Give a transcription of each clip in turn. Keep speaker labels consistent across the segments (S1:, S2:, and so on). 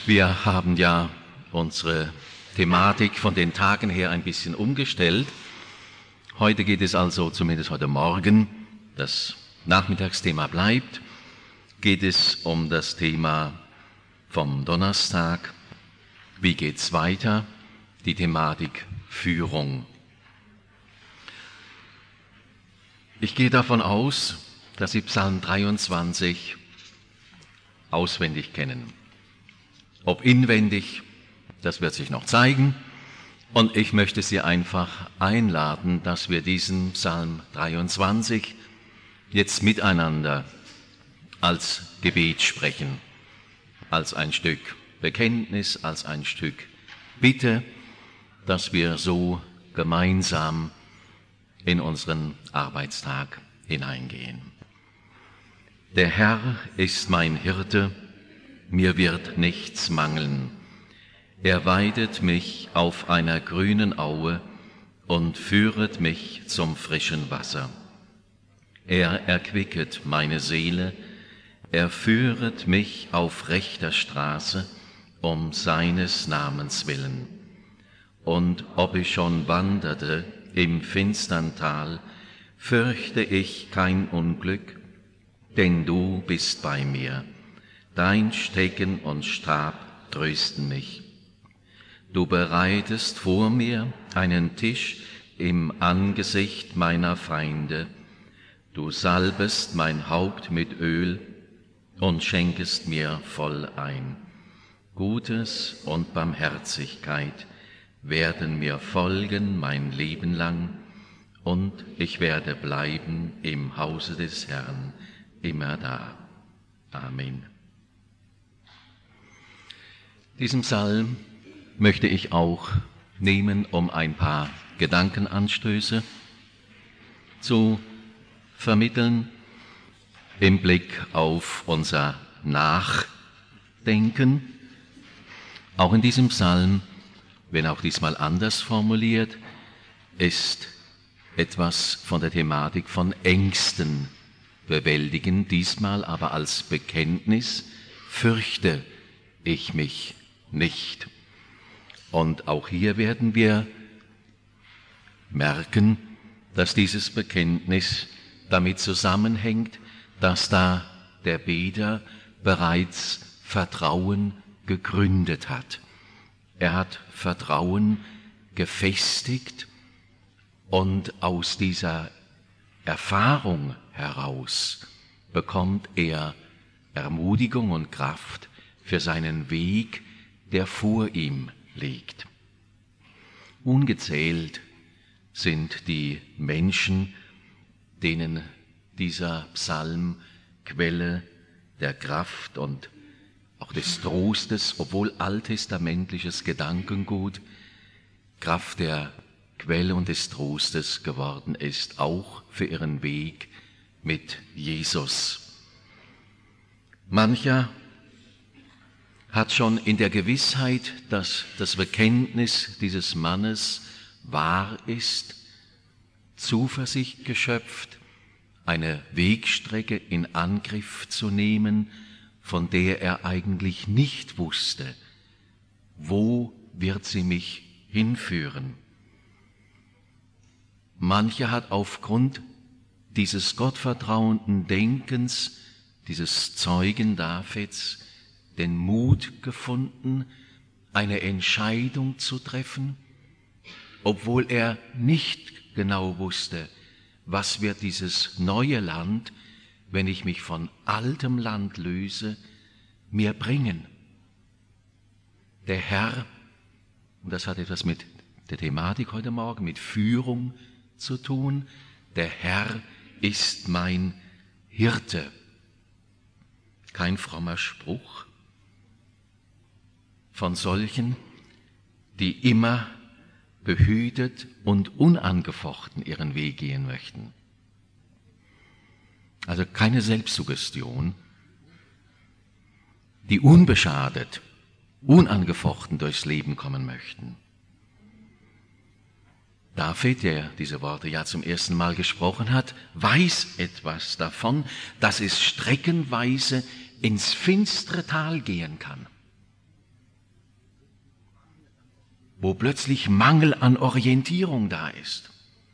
S1: Wir haben ja unsere Thematik von den Tagen her ein bisschen umgestellt. Heute geht es also, zumindest heute Morgen, das Nachmittagsthema bleibt, geht es um das Thema vom Donnerstag. Wie geht's weiter? Die Thematik Führung. Ich gehe davon aus, dass Sie Psalm 23 auswendig kennen. Ob inwendig, das wird sich noch zeigen. Und ich möchte Sie einfach einladen, dass wir diesen Psalm 23 jetzt miteinander als Gebet sprechen, als ein Stück Bekenntnis, als ein Stück Bitte, dass wir so gemeinsam in unseren Arbeitstag hineingehen. Der Herr ist mein Hirte, mir wird nichts mangeln. Er weidet mich auf einer grünen Aue und führet mich zum frischen Wasser. Er erquicket meine Seele, er führet mich auf rechter Straße, um seines Namens willen. Und ob ich schon wanderte im finstern Tal, fürchte ich kein Unglück, denn du bist bei mir. Dein Stecken und Stab trösten mich. Du bereitest vor mir einen Tisch im Angesicht meiner Feinde. Du salbest mein Haupt mit Öl und schenkest mir voll ein. Gutes und Barmherzigkeit werden mir folgen mein Leben lang, und ich werde bleiben im Hause des Herrn immer da. Amen. Diesen Psalm möchte ich auch nehmen, um ein paar Gedankenanstöße zu vermitteln im Blick auf unser Nachdenken. Auch in diesem Psalm, wenn auch diesmal anders formuliert, ist etwas von der Thematik von Ängsten bewältigen, diesmal aber als Bekenntnis: Fürchte ich mich nicht. Und auch hier werden wir merken, dass dieses Bekenntnis damit zusammenhängt, dass da der Beter bereits Vertrauen gegründet hat. Er hat Vertrauen gefestigt und aus dieser Erfahrung heraus bekommt er Ermutigung und Kraft für seinen Weg, der vor ihm liegt. Ungezählt sind die Menschen, denen dieser Psalm Quelle der Kraft und auch des Trostes, obwohl alttestamentliches Gedankengut, Kraft der Quelle und des Trostes geworden ist, auch für ihren Weg mit Jesus. Mancher hat schon in der Gewissheit, dass das Bekenntnis dieses Mannes wahr ist, Zuversicht geschöpft, eine Wegstrecke in Angriff zu nehmen, von der er eigentlich nicht wusste, wo wird sie mich hinführen. Mancher hat aufgrund dieses gottvertrauenden Denkens, dieses Zeugen Davids, den Mut gefunden, eine Entscheidung zu treffen, obwohl er nicht genau wusste, was wird dieses neue Land, wenn ich mich von altem Land löse, mir bringen. Der Herr, und das hat etwas mit der Thematik heute Morgen, mit Führung zu tun, der Herr ist mein Hirte. Kein frommer Spruch von solchen, die immer behütet und unangefochten ihren Weg gehen möchten. Also keine Selbstsuggestion, die unbeschadet, unangefochten durchs Leben kommen möchten. David, der diese Worte ja zum ersten Mal gesprochen hat, weiß etwas davon, dass es streckenweise ins finstere Tal gehen kann. wo plötzlich Mangel an Orientierung da ist,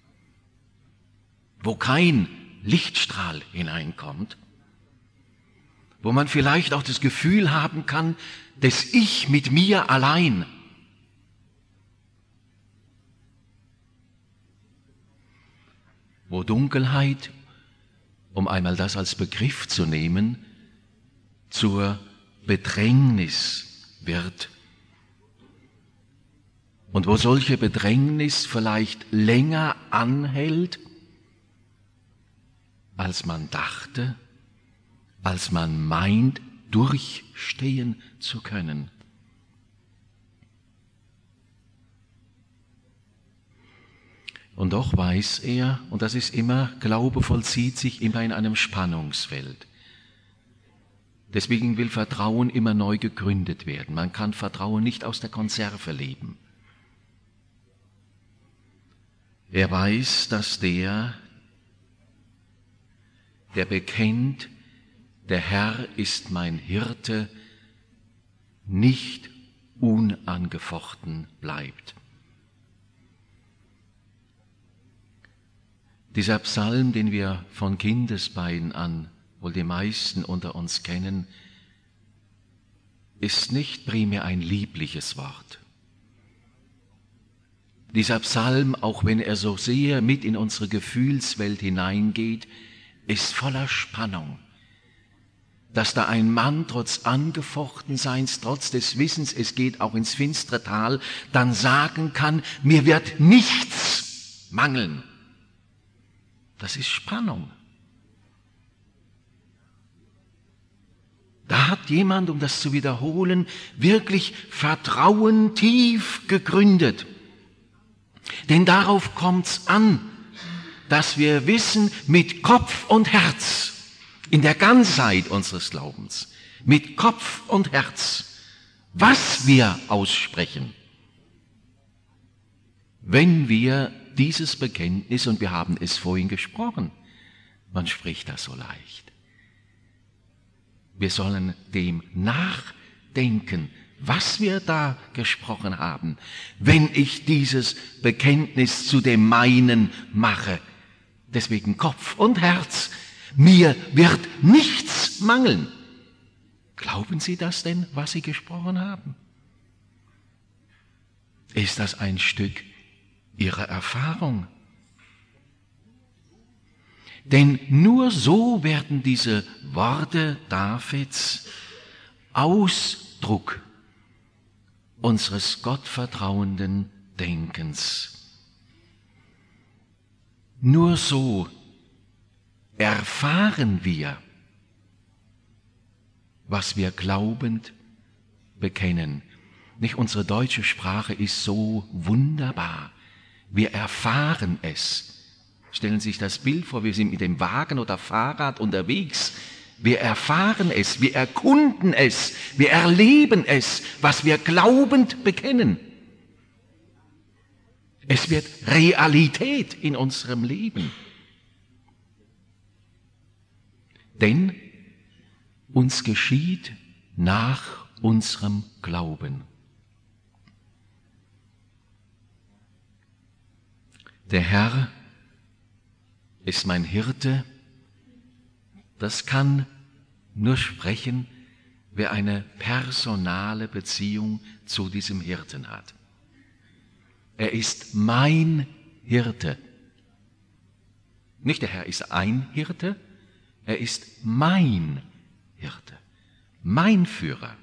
S1: wo kein Lichtstrahl hineinkommt, wo man vielleicht auch das Gefühl haben kann, dass ich mit mir allein, wo Dunkelheit, um einmal das als Begriff zu nehmen, zur Bedrängnis wird. Und wo solche Bedrängnis vielleicht länger anhält, als man dachte, als man meint, durchstehen zu können. Und doch weiß er, und das ist immer, Glaube vollzieht sich immer in einem Spannungsfeld. Deswegen will Vertrauen immer neu gegründet werden. Man kann Vertrauen nicht aus der Konserve leben. Er weiß, dass der bekennt, der Herr ist mein Hirte, nicht unangefochten bleibt. Dieser Psalm, den wir von Kindesbeinen an wohl die meisten unter uns kennen, ist nicht primär ein liebliches Wort. Dieser Psalm, auch wenn er so sehr mit in unsere Gefühlswelt hineingeht, ist voller Spannung. Dass da ein Mann trotz Angefochtenseins, trotz des Wissens, es geht auch ins finstere Tal, dann sagen kann, mir wird nichts mangeln. Das ist Spannung. Da hat jemand, um das zu wiederholen, wirklich Vertrauen tief gegründet. Denn darauf kommt's an, dass wir wissen, mit Kopf und Herz, in der Ganzheit unseres Glaubens, mit Kopf und Herz, was wir aussprechen, wenn wir dieses Bekenntnis, und wir haben es vorhin gesprochen, man spricht das so leicht. Wir sollen dem nachdenken, was wir da gesprochen haben, wenn ich dieses Bekenntnis zu dem meinen mache. Deswegen Kopf und Herz, mir wird nichts mangeln. Glauben Sie das denn, was Sie gesprochen haben? Ist das ein Stück Ihrer Erfahrung? Denn nur so werden diese Worte Davids Ausdruck unseres gottvertrauenden Denkens. Nur so erfahren wir, was wir glaubend bekennen. Nicht, unsere deutsche Sprache ist so wunderbar. Wir erfahren es. Stellen Sie sich das Bild vor, wir sind mit dem Wagen oder Fahrrad unterwegs. Wir erfahren es, wir erkunden es, wir erleben es, was wir glaubend bekennen. Es wird Realität in unserem Leben. Denn uns geschieht nach unserem Glauben. Der Herr ist mein Hirte, das kann nur sprechen, wer eine personale Beziehung zu diesem Hirten hat. Er ist mein Hirte. Nicht der Herr ist ein Hirte, er ist mein Hirte, mein Führer.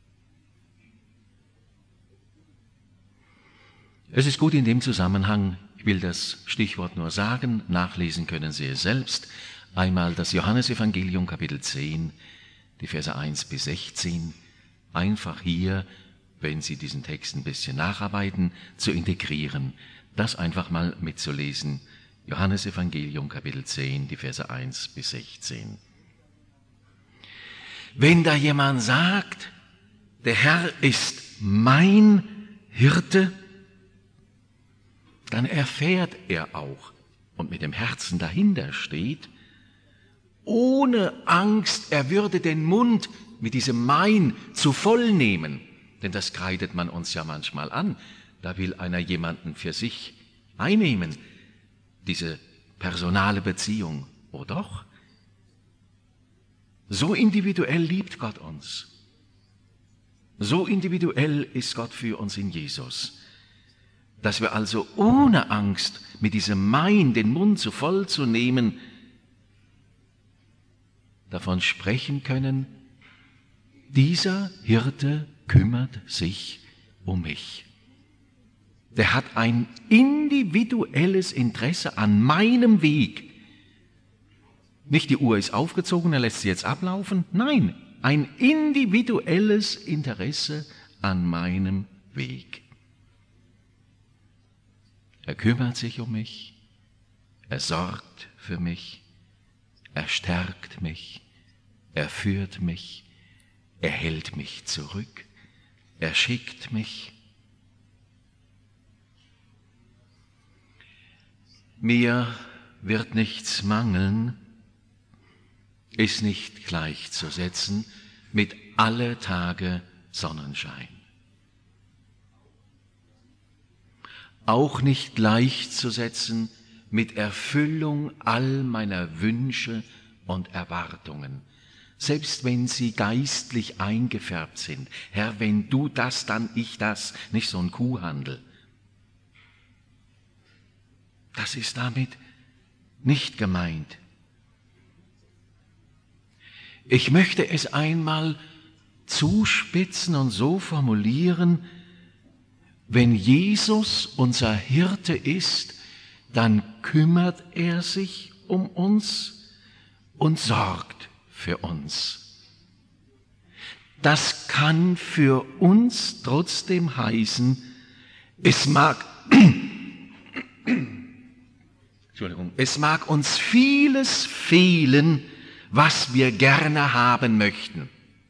S1: Es ist gut in dem Zusammenhang, ich will das Stichwort nur sagen, nachlesen können Sie es selbst, einmal das Johannesevangelium Kapitel 10, die Verse 1 bis 16, einfach hier, wenn Sie diesen Text ein bisschen nacharbeiten, zu integrieren, das einfach mal mitzulesen. Johannesevangelium Kapitel 10, die Verse 1 bis 16. Wenn da jemand sagt, der Herr ist mein Hirte, dann erfährt er auch und mit dem Herzen dahinter steht, ohne Angst, er würde den Mund mit diesem Mein zu voll nehmen. Denn das kreidet man uns ja manchmal an. da will einer jemanden für sich einnehmen, diese personale Beziehung. Oh doch, so individuell liebt Gott uns. So individuell ist Gott für uns in Jesus, dass wir also ohne Angst mit diesem Mein den Mund zu voll zu nehmen, davon sprechen können, dieser Hirte kümmert sich um mich. Der hat ein individuelles Interesse an meinem Weg. Nicht die Uhr ist aufgezogen, er lässt sie jetzt ablaufen. Nein, ein individuelles Interesse an meinem Weg. Er kümmert sich um mich, er sorgt für mich, er stärkt mich, er führt mich, er hält mich zurück, er schickt mich. Mir wird nichts mangeln, ist nicht gleichzusetzen mit alle Tage Sonnenschein. Auch nicht gleichzusetzen mit Erfüllung all meiner Wünsche und Erwartungen, selbst wenn sie geistlich eingefärbt sind. Herr, wenn du das, dann ich das, nicht so ein Kuhhandel. Das ist damit nicht gemeint. Ich möchte es einmal zuspitzen und so formulieren: Wenn Jesus unser Hirte ist, dann kümmert er sich um uns und sorgt für uns. Das kann für uns trotzdem heißen, es mag uns vieles fehlen, was wir gerne haben möchten.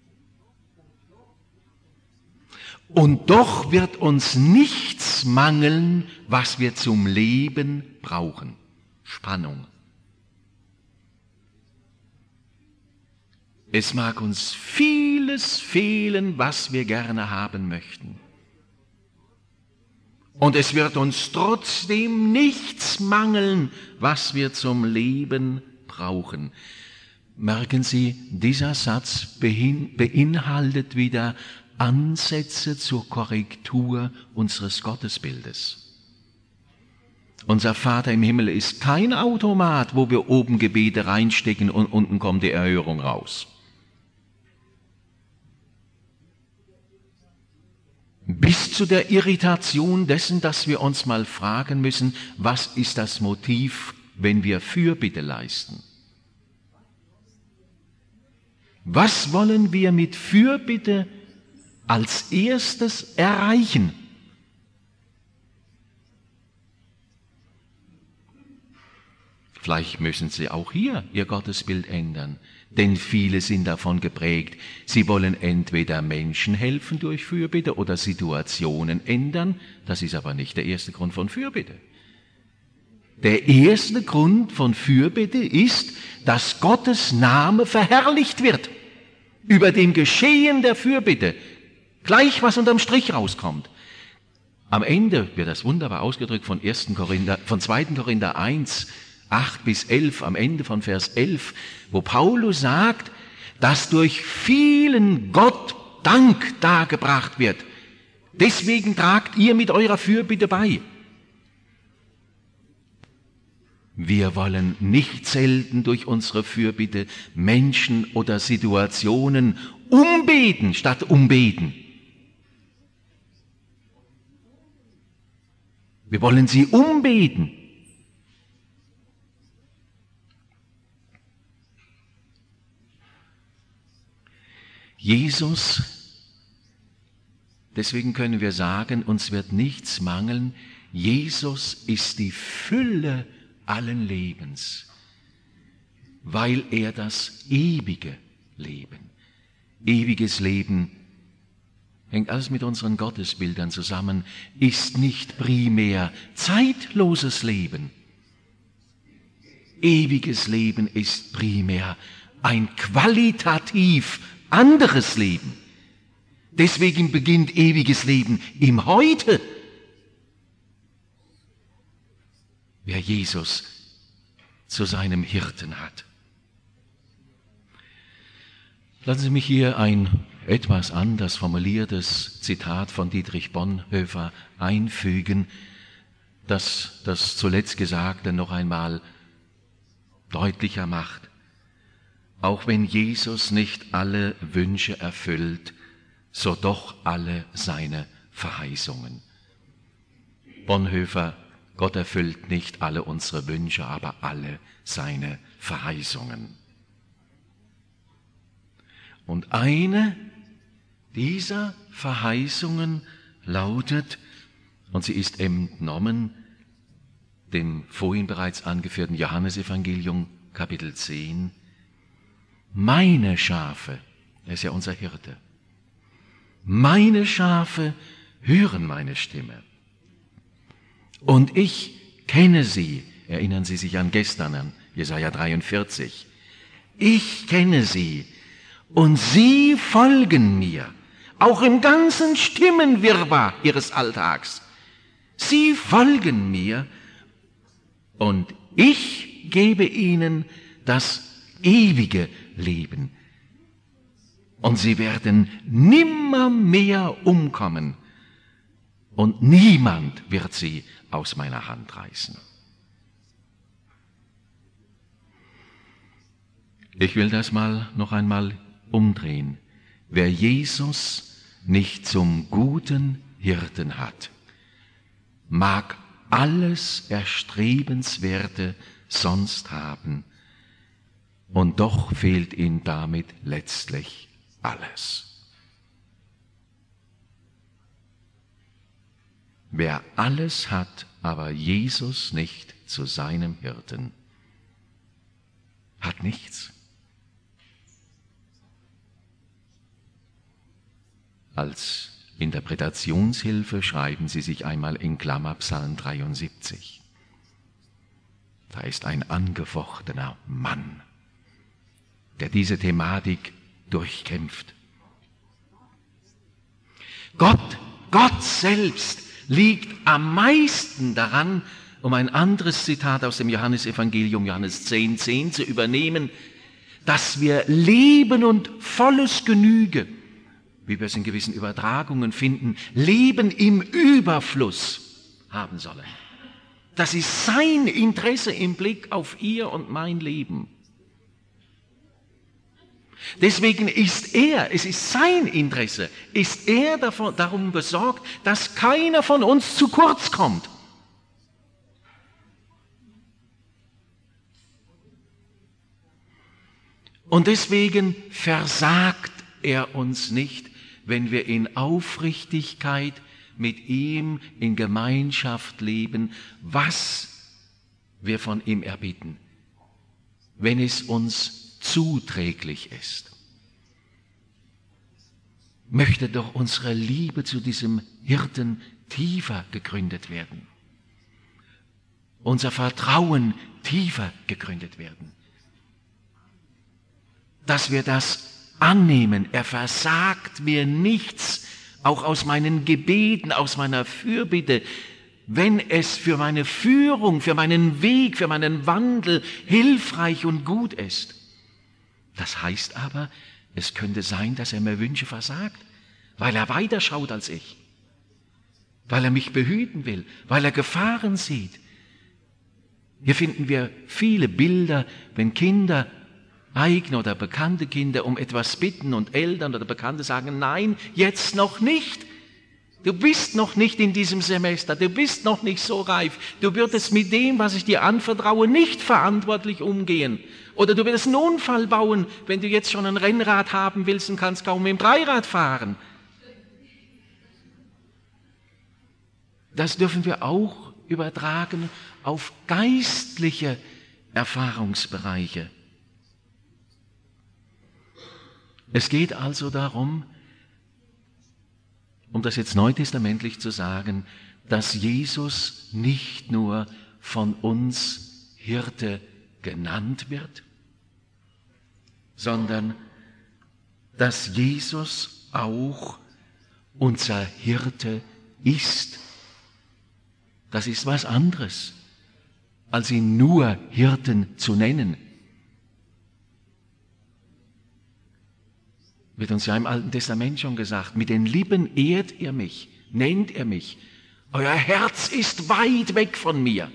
S1: Und doch wird uns nichts mangeln, was wir zum Leben brauchen. Spannung. Es mag uns vieles fehlen, was wir gerne haben möchten. Und es wird uns trotzdem nichts mangeln, was wir zum Leben brauchen. Merken Sie, dieser Satz beinhaltet wieder Ansätze zur Korrektur unseres Gottesbildes. Unser Vater im Himmel ist kein Automat, wo wir oben Gebete reinstecken und unten kommt die Erhörung raus. Bis zu der Irritation dessen, dass wir uns mal fragen müssen, was ist das Motiv, wenn wir Fürbitte leisten? Was wollen wir mit Fürbitte als erstes erreichen? Vielleicht müssen Sie auch hier Ihr Gottesbild ändern, denn viele sind davon geprägt, sie wollen entweder Menschen helfen durch Fürbitte oder Situationen ändern. Das ist aber nicht der erste Grund von Fürbitte. Der erste Grund von Fürbitte ist, dass Gottes Name verherrlicht wird über dem Geschehen der Fürbitte. Gleich was unterm Strich rauskommt. Am Ende wird das wunderbar ausgedrückt von 2. Korinther 1, 8 bis 11, am Ende von Vers 11, wo Paulus sagt, dass durch vielen Gott Dank dargebracht wird. Deswegen tragt ihr mit eurer Fürbitte bei. Wir wollen nicht selten durch unsere Fürbitte Menschen oder Situationen umbeten statt umbeten. Wir wollen sie umbeten. Jesus, deswegen können wir sagen, uns wird nichts mangeln. Jesus ist die Fülle allen Lebens, weil er das ewige Leben, ewiges Leben, hängt alles mit unseren Gottesbildern zusammen, ist nicht primär zeitloses Leben. Ewiges Leben ist primär ein qualitativ anderes Leben. Deswegen beginnt ewiges Leben im Heute. wer Jesus zu seinem Hirten hat. Lassen Sie mich hier ein etwas anders formuliertes Zitat von Dietrich Bonhoeffer einfügen, das das zuletzt Gesagte noch einmal deutlicher macht. Auch wenn Jesus nicht alle Wünsche erfüllt, so doch alle seine Verheißungen. Bonhoeffer: Gott erfüllt nicht alle unsere Wünsche, aber alle seine Verheißungen. Und eine dieser Verheißungen lautet, und sie ist entnommen dem vorhin bereits angeführten Johannesevangelium, Kapitel 10, meine Schafe, er ist ja unser Hirte, meine Schafe hören meine Stimme. Und ich kenne sie, erinnern Sie sich an gestern, an Jesaja 43, ich kenne sie und sie folgen mir, auch im ganzen Stimmenwirrwarr ihres Alltags. Sie folgen mir und ich gebe ihnen das ewige Leben. Und sie werden nimmermehr umkommen und niemand wird sie aus meiner Hand reißen. Ich will das noch einmal umdrehen. Wer Jesus nicht zum guten Hirten hat, mag alles Erstrebenswerte sonst haben, und doch fehlt ihm damit letztlich alles. Wer alles hat, aber Jesus nicht zu seinem Hirten, hat nichts. Als Interpretationshilfe schreiben Sie sich einmal in Klammer Psalm 73. Da ist ein angefochtener Mann, der diese Thematik durchkämpft. Gott selbst liegt am meisten daran, um ein anderes Zitat aus dem Johannesevangelium, Johannes 10,10 zu übernehmen, dass wir Leben und volles Genüge, wie wir es in gewissen Übertragungen finden, Leben im Überfluss haben sollen. Das ist sein Interesse im Blick auf Ihr und mein Leben. Deswegen es ist sein Interesse, ist er darum besorgt, dass keiner von uns zu kurz kommt. Und deswegen versagt er uns nicht, wenn wir in Aufrichtigkeit mit ihm in Gemeinschaft leben, was wir von ihm erbitten, wenn es uns zuträglich ist. Möchte doch unsere Liebe zu diesem Hirten tiefer gegründet werden. Unser Vertrauen tiefer gegründet werden. Dass wir das annehmen, er versagt mir nichts, auch aus meinen Gebeten, aus meiner Fürbitte, wenn es für meine Führung, für meinen Weg, für meinen Wandel hilfreich und gut ist. Das heißt aber, es könnte sein, dass er mir Wünsche versagt, weil er weiter schaut als ich, weil er mich behüten will, weil er Gefahren sieht. Hier finden wir viele Bilder, wenn Kinder, eigene oder bekannte Kinder, um etwas bitten und Eltern oder Bekannte sagen, nein, jetzt noch nicht. Du bist noch nicht in diesem Semester, du bist noch nicht so reif, du würdest mit dem, was ich dir anvertraue, nicht verantwortlich umgehen. Oder du würdest einen Unfall bauen, wenn du jetzt schon ein Rennrad haben willst und kannst kaum mit dem Dreirad fahren. Das dürfen wir auch übertragen auf geistliche Erfahrungsbereiche. Es geht also darum, um das jetzt neutestamentlich zu sagen, dass Jesus nicht nur von uns Hirte genannt wird, sondern dass Jesus auch unser Hirte ist. Das ist was anderes. als ihn nur Hirten zu nennen. Wird uns ja im Alten Testament schon gesagt, mit den Lippen ehrt ihr mich, nennt ihr mich. Euer Herz ist weit weg von mir.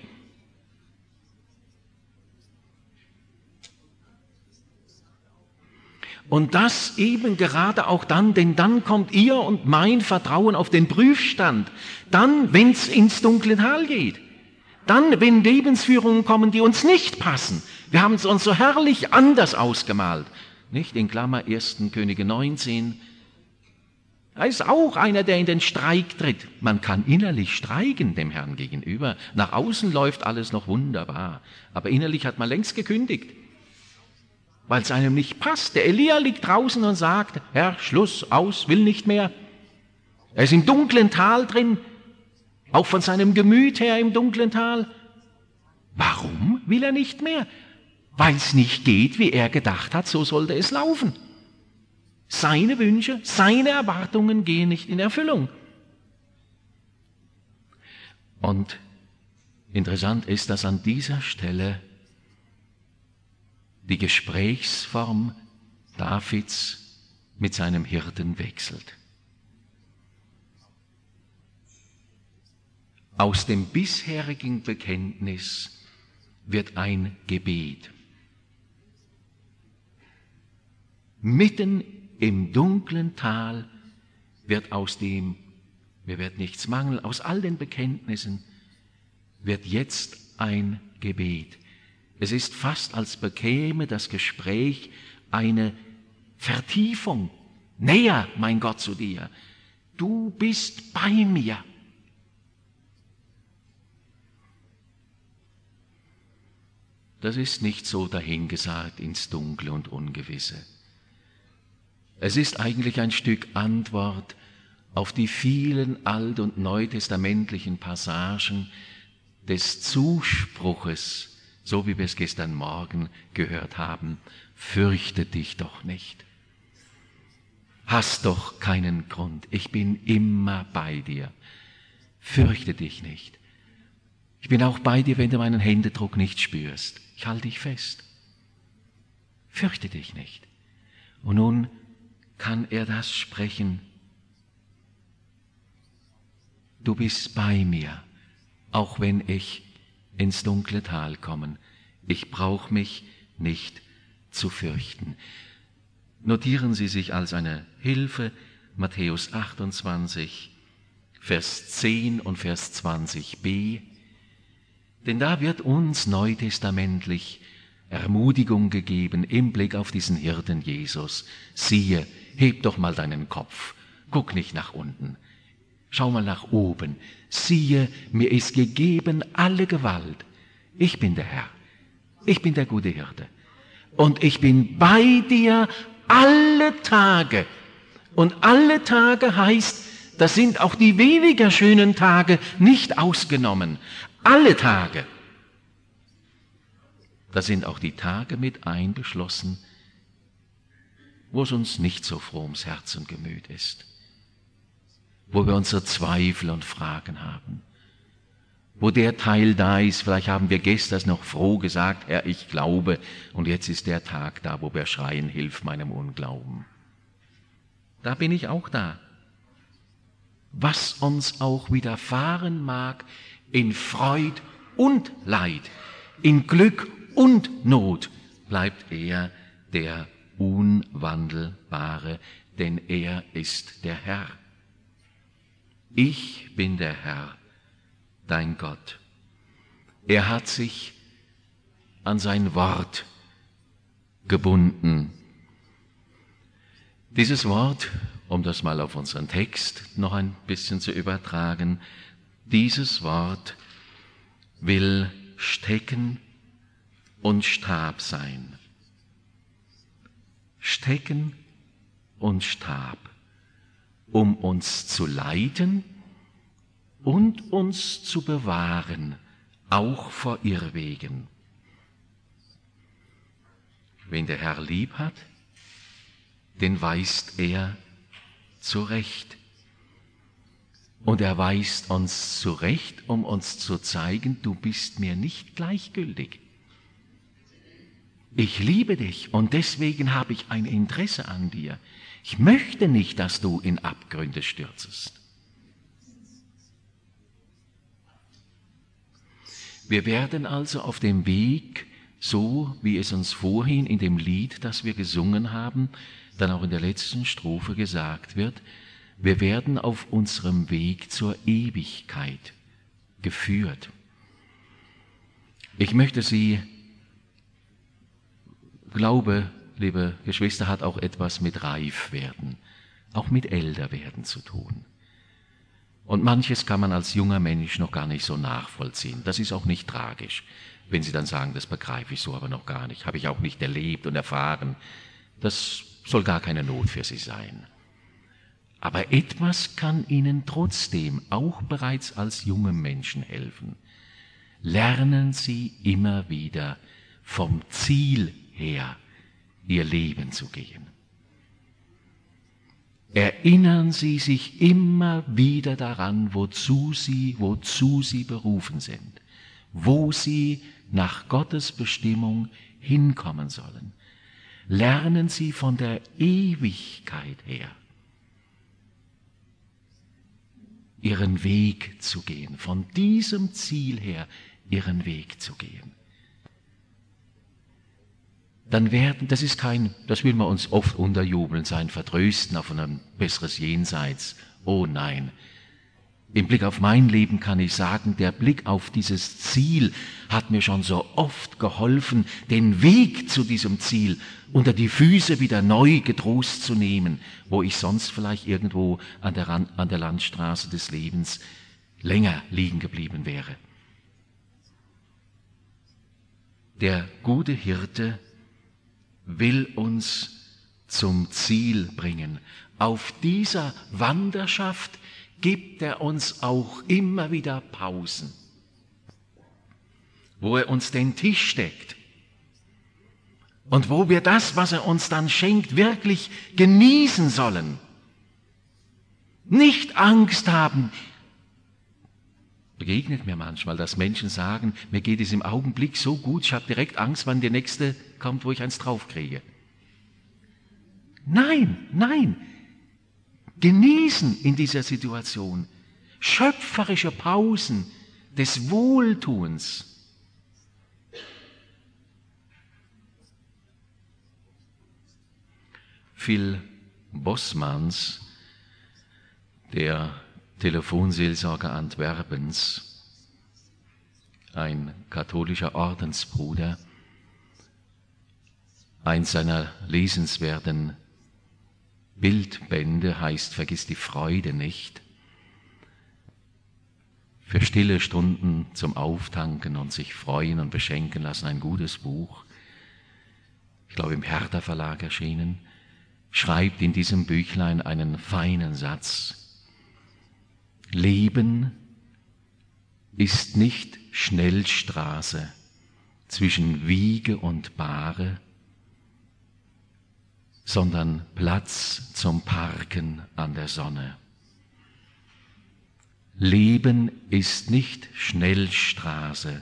S1: Und das eben gerade auch dann, denn dann kommt ihr und mein Vertrauen auf den Prüfstand. Dann, wenn es ins dunkle Tal geht. Dann, wenn Lebensführungen kommen, die uns nicht passen. Wir haben es uns so herrlich anders ausgemalt. Nicht? In Klammer 1. Könige 19. Da ist auch einer, der in den Streik tritt. Man kann innerlich streiken dem Herrn gegenüber. Nach außen läuft alles noch wunderbar. Aber innerlich hat man längst gekündigt. Weil es einem nicht passt. Der Elia liegt draußen und sagt, Herr, Schluss, aus, will nicht mehr. Er ist im dunklen Tal drin, auch von seinem Gemüt her im dunklen Tal. Warum will er nicht mehr? Weil es nicht geht, wie er gedacht hat, so sollte es laufen. Seine Wünsche, seine Erwartungen gehen nicht in Erfüllung. Und interessant ist, dass an dieser Stelle die Gesprächsform Davids mit seinem Hirten wechselt. Aus dem bisherigen Bekenntnis wird ein Gebet. Mitten im dunklen Tal wird aus dem, mir wird nichts mangeln, aus all den Bekenntnissen wird jetzt ein Gebet. Es ist fast, als bekäme das Gespräch eine Vertiefung. Näher, mein Gott, zu dir. Du bist bei mir. Das ist nicht so dahingesagt ins Dunkle und Ungewisse. Es ist eigentlich ein Stück Antwort auf die vielen alt- und neutestamentlichen Passagen des Zuspruches, so wie wir es gestern Morgen gehört haben, fürchte dich doch nicht. Hast doch keinen Grund, ich bin immer bei dir. Fürchte dich nicht. Ich bin auch bei dir, wenn du meinen Händedruck nicht spürst. Ich halte dich fest. Fürchte dich nicht. Und nun kann er das sprechen. Du bist bei mir, auch wenn ich ins dunkle Tal komme. Ich brauche mich nicht zu fürchten. Notieren Sie sich als eine Hilfe Matthäus 28, Vers 10 und Vers 20b. Denn da wird uns neutestamentlich Ermutigung gegeben im Blick auf diesen Hirten Jesus. Siehe, heb doch mal deinen Kopf, guck nicht nach unten, schau mal nach oben. Siehe, mir ist gegeben alle Gewalt. Ich bin der Herr, ich bin der gute Hirte. Und ich bin bei dir alle Tage. Und alle Tage heißt, das sind auch die weniger schönen Tage nicht ausgenommen. Alle Tage. Da sind auch die Tage mit einbeschlossen, wo es uns nicht so froh ums Herz und Gemüt ist, wo wir unsere Zweifel und Fragen haben, wo der Teil da ist, vielleicht haben wir gestern noch froh gesagt, Herr, ich glaube, und jetzt ist der Tag da, wo wir schreien, hilf meinem Unglauben. Da bin ich auch da. Was uns auch widerfahren mag, in Freud und Leid, in Glück und Not, bleibt er der Unwandelbare, denn er ist der Herr. Ich bin der Herr, dein Gott. Er hat sich an sein Wort gebunden. Dieses Wort, um das mal auf unseren Text noch ein bisschen zu übertragen, dieses Wort will Stecken und Stab sein. Stecken und Stab, um uns zu leiten und uns zu bewahren, auch vor Irrwegen. Wen der Herr lieb hat, den weist er zurecht. Und er weist uns zurecht, um uns zu zeigen, du bist mir nicht gleichgültig. Ich liebe dich und deswegen habe ich ein Interesse an dir. Ich möchte nicht, dass du in Abgründe stürzest. Wir werden also auf dem Weg, so wie es uns vorhin in dem Lied, das wir gesungen haben, dann auch in der letzten Strophe gesagt wird, wir werden auf unserem Weg zur Ewigkeit geführt. Ich möchte Sie, Glaube, liebe Geschwister, hat auch etwas mit Reifwerden, auch mit Älterwerden zu tun. Und manches kann man als junger Mensch noch gar nicht so nachvollziehen. Das ist auch nicht tragisch, wenn Sie dann sagen, das begreife ich so aber noch gar nicht, habe ich auch nicht erlebt und erfahren. Das soll gar keine Not für Sie sein. Aber etwas kann Ihnen trotzdem auch bereits als junge Menschen helfen. Lernen Sie immer wieder vom Ziel her Ihr Leben zu gehen. Erinnern Sie sich immer wieder daran, wozu Sie berufen sind, wo Sie nach Gottes Bestimmung hinkommen sollen. Lernen Sie von der Ewigkeit her Ihren Weg zu gehen, von diesem Ziel her Ihren Weg zu gehen. Dann das will man uns oft unterjubeln, sein Vertrösten auf ein besseres Jenseits. Oh nein. Im Blick auf mein Leben kann ich sagen, der Blick auf dieses Ziel hat mir schon so oft geholfen, den Weg zu diesem Ziel unter die Füße wieder neu getrost zu nehmen, wo ich sonst vielleicht irgendwo an der Landstraße des Lebens länger liegen geblieben wäre. Der gute Hirte will uns zum Ziel bringen. Auf dieser Wanderschaft gibt er uns auch immer wieder Pausen, wo er uns den Tisch deckt und wo wir das, was er uns dann schenkt, wirklich genießen sollen. Nicht Angst haben. Begegnet mir manchmal, dass Menschen sagen, mir geht es im Augenblick so gut, ich habe direkt Angst, wann der Nächste kommt, wo ich eins draufkriege. Nein. Genießen in dieser Situation schöpferische Pausen des Wohltuens. Phil Bosmans, der Telefonseelsorger Antwerpens, ein katholischer Ordensbruder, eins seiner lesenswerten Bildbände heißt Vergiss die Freude nicht. Für stille Stunden zum Auftanken und sich freuen und beschenken lassen, ein gutes Buch. Ich glaube, im Hertha Verlag erschienen, schreibt in diesem Büchlein einen feinen Satz. Leben ist nicht Schnellstraße zwischen Wiege und Bahre, sondern Platz zum Parken an der Sonne. Leben ist nicht Schnellstraße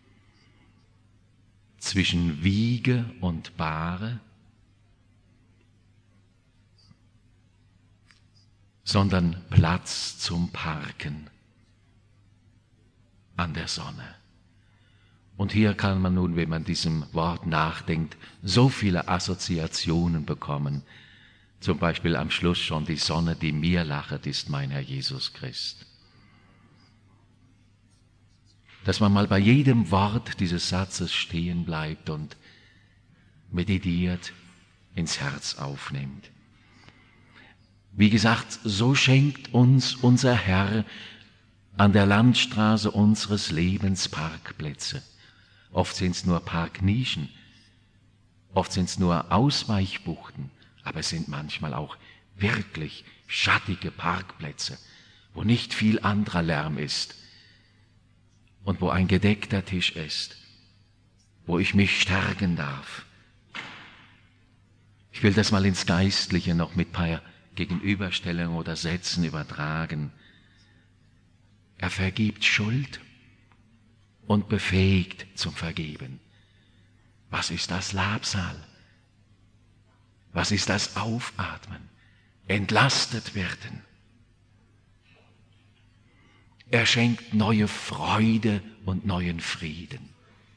S1: zwischen Wiege und Bahre, sondern Platz zum Parken an der Sonne. Und hier kann man nun, wenn man diesem Wort nachdenkt, so viele Assoziationen bekommen. Zum Beispiel am Schluss schon die Sonne, die mir lachet, ist mein Herr Jesus Christ. Dass man mal bei jedem Wort dieses Satzes stehen bleibt und meditiert, ins Herz aufnimmt. Wie gesagt, so schenkt uns unser Herr an der Landstraße unseres Lebens Parkplätze. Oft sind es nur Parknischen, oft sind es nur Ausweichbuchten, aber es sind manchmal auch wirklich schattige Parkplätze, wo nicht viel anderer Lärm ist und wo ein gedeckter Tisch ist, wo ich mich stärken darf. Ich will das mal ins Geistliche noch mit ein paar Gegenüberstellungen oder Sätzen übertragen. Er vergibt Schuld und befähigt zum Vergeben. Was ist das Labsal? Was ist das Aufatmen? Entlastet werden. Er schenkt neue Freude und neuen Frieden.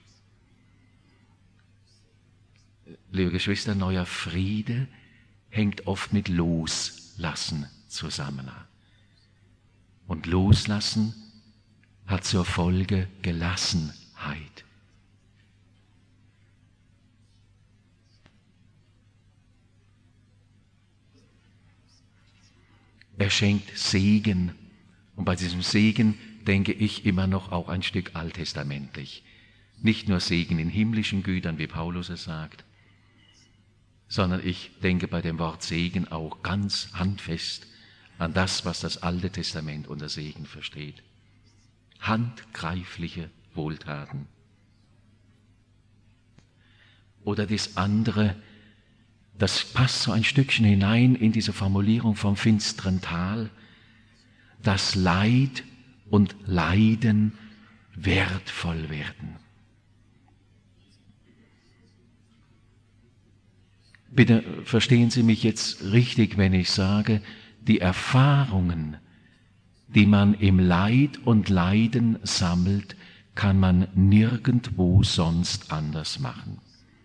S1: Liebe Geschwister, neuer Friede hängt oft mit Loslassen zusammen. Und Loslassen hat zur Folge Gelassenheit. Er schenkt Segen. Und bei diesem Segen denke ich immer noch auch ein Stück alttestamentlich. Nicht nur Segen in himmlischen Gütern, wie Paulus es sagt, sondern ich denke bei dem Wort Segen auch ganz handfest an das, was das Alte Testament unter Segen versteht. Handgreifliche Wohltaten. Oder das andere, das passt so ein Stückchen hinein in diese Formulierung vom finsteren Tal, dass Leid und Leiden wertvoll werden. Bitte verstehen Sie mich jetzt richtig, wenn ich sage, die Erfahrungen, die man im Leid und Leiden sammelt, kann man nirgendwo sonst anders machen.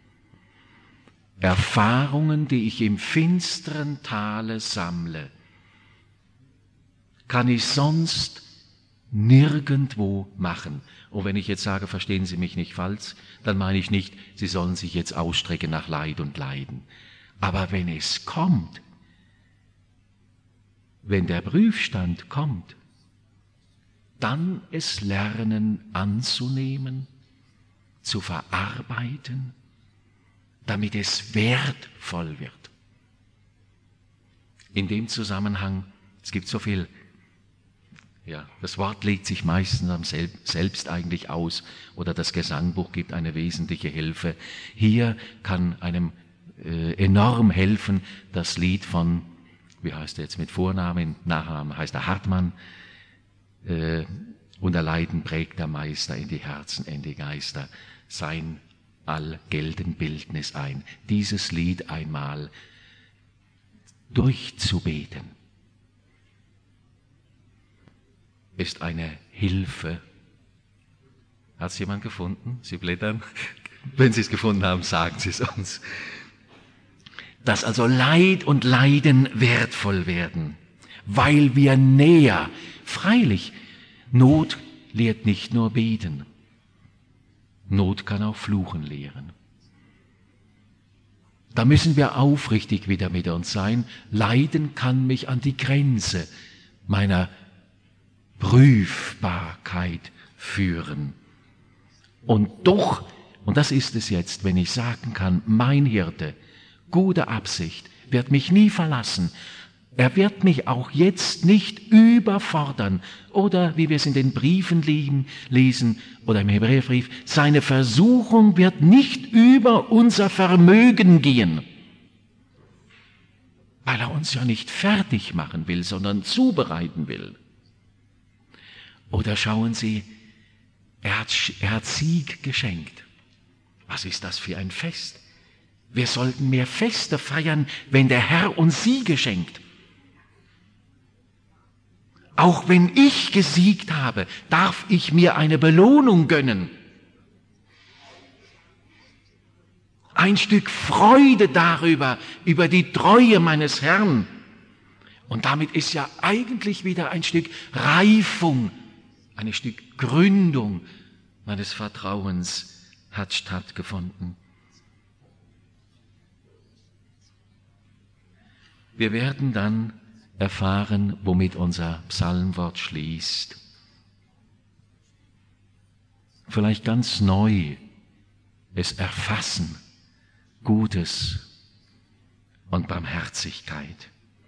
S1: Erfahrungen, die ich im finsteren Tale sammle, kann ich sonst nirgendwo machen. Und wenn ich jetzt sage, verstehen Sie mich nicht falsch, dann meine ich nicht, Sie sollen sich jetzt ausstrecken nach Leid und Leiden. Aber wenn es kommt, wenn der Prüfstand kommt, dann es lernen anzunehmen, zu verarbeiten, damit es wertvoll wird. In dem Zusammenhang, es gibt so viel, ja, das Wort legt sich meistens selbst eigentlich aus oder das Gesangbuch gibt eine wesentliche Hilfe. Hier kann einem enorm helfen das Lied von, wie heißt er jetzt mit Vornamen, Nachnamen heißt er Hartmann, unter Leiden prägt der Meister in die Herzen, in die Geister, sein allgeltend Bildnis ein. Dieses Lied einmal durchzubeten, ist eine Hilfe. Hat es jemand gefunden? Sie blättern. Wenn Sie es gefunden haben, sagen Sie es uns. Dass also Leid und Leiden wertvoll werden, weil wir näher, freilich, Not lehrt nicht nur beten, Not kann auch Fluchen lehren. Da müssen wir aufrichtig wieder mit uns sein. Leiden kann mich an die Grenze meiner Prüfbarkeit führen. Und doch, und das ist es jetzt, wenn ich sagen kann, mein Hirte, gute Absicht, wird mich nie verlassen. Er wird mich auch jetzt nicht überfordern. Oder, wie wir es in den Briefen lesen oder im Hebräerbrief, seine Versuchung wird nicht über unser Vermögen gehen. Weil er uns ja nicht fertig machen will, sondern zubereiten will. Oder schauen Sie, er hat Sieg geschenkt. Was ist das für ein Fest? Wir sollten mehr Feste feiern, wenn der Herr uns Siege schenkt. Auch wenn ich gesiegt habe, darf ich mir eine Belohnung gönnen. Ein Stück Freude darüber, über die Treue meines Herrn. Und damit ist ja eigentlich wieder ein Stück Reifung, ein Stück Gründung meines Vertrauens hat stattgefunden. Wir werden dann erfahren, womit unser Psalmwort schließt. Vielleicht ganz neu es erfassen, Gutes und Barmherzigkeit.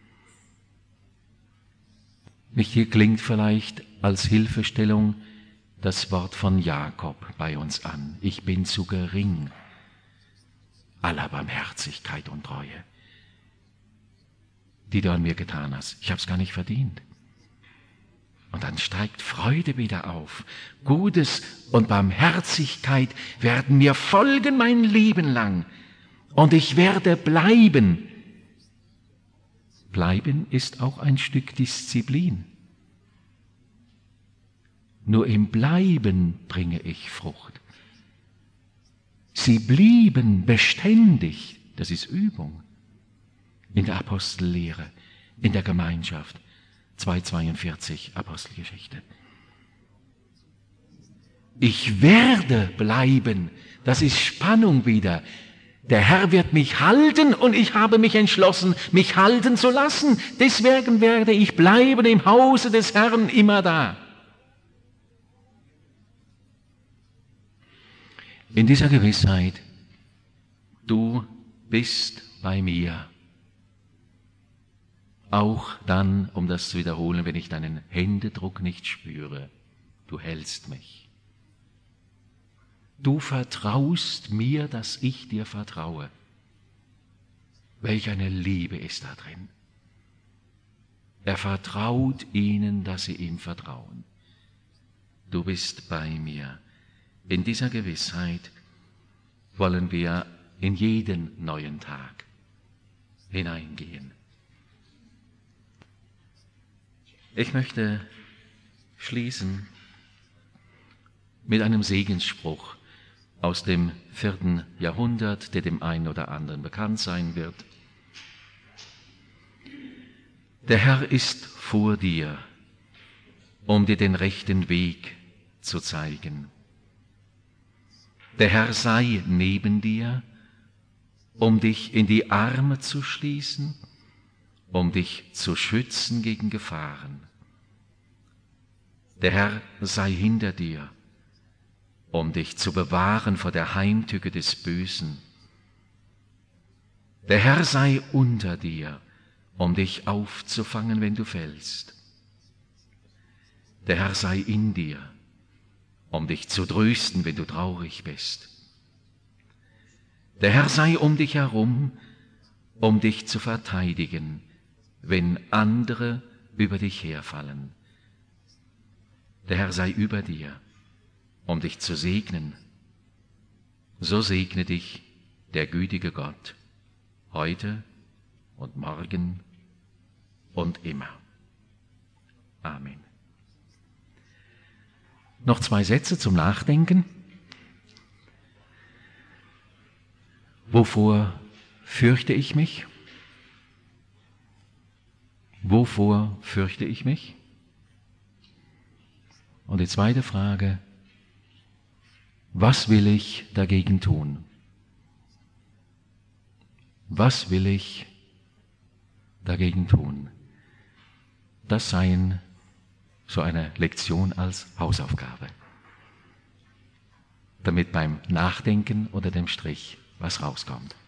S1: Hier klingt vielleicht als Hilfestellung das Wort von Jakob bei uns an. Ich bin zu gering aller Barmherzigkeit und Treue, die du an mir getan hast. Ich habe es gar nicht verdient.
S2: Und dann steigt Freude wieder auf. Gutes und Barmherzigkeit werden mir folgen mein Leben lang. Und ich werde bleiben. Bleiben ist auch ein Stück Disziplin. Nur im Bleiben bringe ich Frucht. Sie blieben beständig, das ist Übung, in der Apostellehre, in der Gemeinschaft. 2,42 Apostelgeschichte. Ich werde bleiben, das ist Spannung wieder. Der Herr wird mich halten und ich habe mich entschlossen, mich halten zu lassen. Deswegen werde ich bleiben im Hause des Herrn immer da. In dieser Gewissheit, du bist bei mir. Auch dann, um das zu wiederholen, wenn ich deinen Händedruck nicht spüre, du hältst mich. Du vertraust mir, dass ich dir vertraue. Welch eine Liebe ist da drin. Er vertraut ihnen, dass sie ihm vertrauen. Du bist bei mir. In dieser Gewissheit wollen wir in jeden neuen Tag hineingehen. Ich möchte schließen mit einem Segensspruch aus dem 4. Jahrhundert, der dem einen oder anderen bekannt sein wird. Der Herr ist vor dir, um dir den rechten Weg zu zeigen. Der Herr sei neben dir, um dich in die Arme zu schließen, um dich zu schützen gegen Gefahren. Der Herr sei hinter dir, um dich zu bewahren vor der Heimtücke des Bösen. Der Herr sei unter dir, um dich aufzufangen, wenn du fällst. Der Herr sei in dir, um dich zu trösten, wenn du traurig bist. Der Herr sei um dich herum, um dich zu verteidigen, wenn andere über dich herfallen. Der Herr sei über dir, um dich zu segnen. So segne dich der gütige Gott, heute und morgen und immer. Amen. Noch 2 Sätze zum Nachdenken. Wovor fürchte ich mich? Wovor fürchte ich mich? Und die zweite Frage, was will ich dagegen tun? Was will ich dagegen tun? Das sei so eine Lektion als Hausaufgabe, damit beim Nachdenken unter dem Strich was rauskommt.